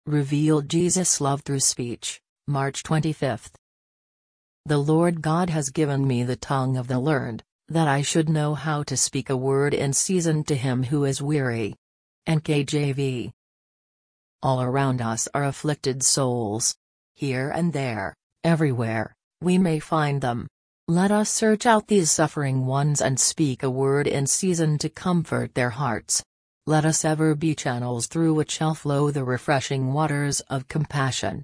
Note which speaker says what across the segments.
Speaker 1: Revealed Jesus' love through speech, March 25. The Lord God has given me the tongue of the learned, that I should know how to speak a word in season to him who is weary. NKJV. All around us are afflicted souls. Here and there, everywhere, we may find them. Let us search out these suffering ones and speak a word in season to comfort their hearts. Let us ever be channels through which shall flow the refreshing waters of compassion.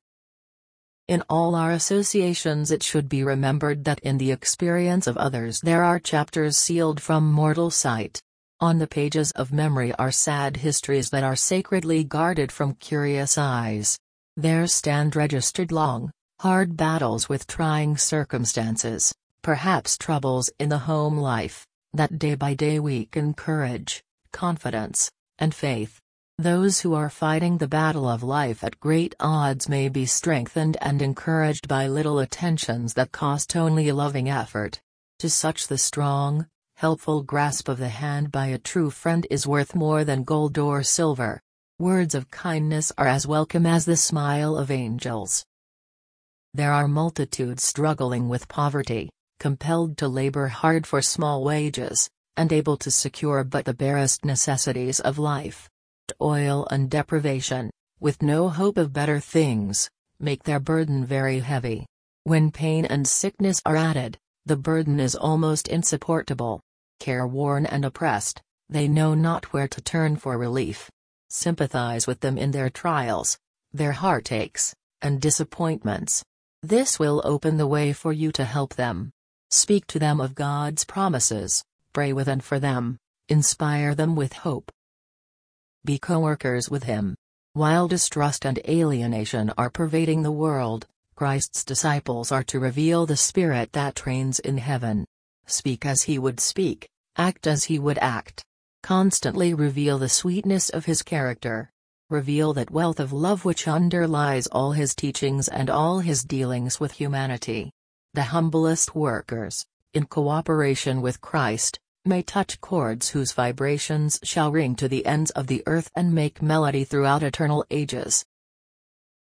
Speaker 1: In all our associations it should be remembered that in the experience of others there are chapters sealed from mortal sight. On the pages of memory are sad histories that are sacredly guarded from curious eyes. There stand registered long, hard battles with trying circumstances, perhaps troubles in the home life, that day by day weaken courage, confidence, and faith. Those who are fighting the battle of life at great odds may be strengthened and encouraged by little attentions that cost only a loving effort. To such the strong, helpful grasp of the hand by a true friend is worth more than gold or silver. Words of kindness are as welcome as the smile of angels. There are multitudes struggling with poverty, compelled to labor hard for small wages, and able to secure but the barest necessities of life. Toil and deprivation, with no hope of better things, make their burden very heavy. When pain and sickness are added, the burden is almost insupportable. Careworn and oppressed, they know not where to turn for relief. Sympathize with them in their trials, their heartaches, and disappointments. This will open the way for you to help them. Speak to them of God's promises, pray with and for them, inspire them with hope. Be co-workers with Him. While distrust and alienation are pervading the world, Christ's disciples are to reveal the Spirit that reigns in heaven. Speak as He would speak, act as He would act. Constantly reveal the sweetness of His character. Reveal that wealth of love which underlies all His teachings and all His dealings with humanity. The humblest workers, in cooperation with Christ, may touch chords whose vibrations shall ring to the ends of the earth and make melody throughout eternal ages.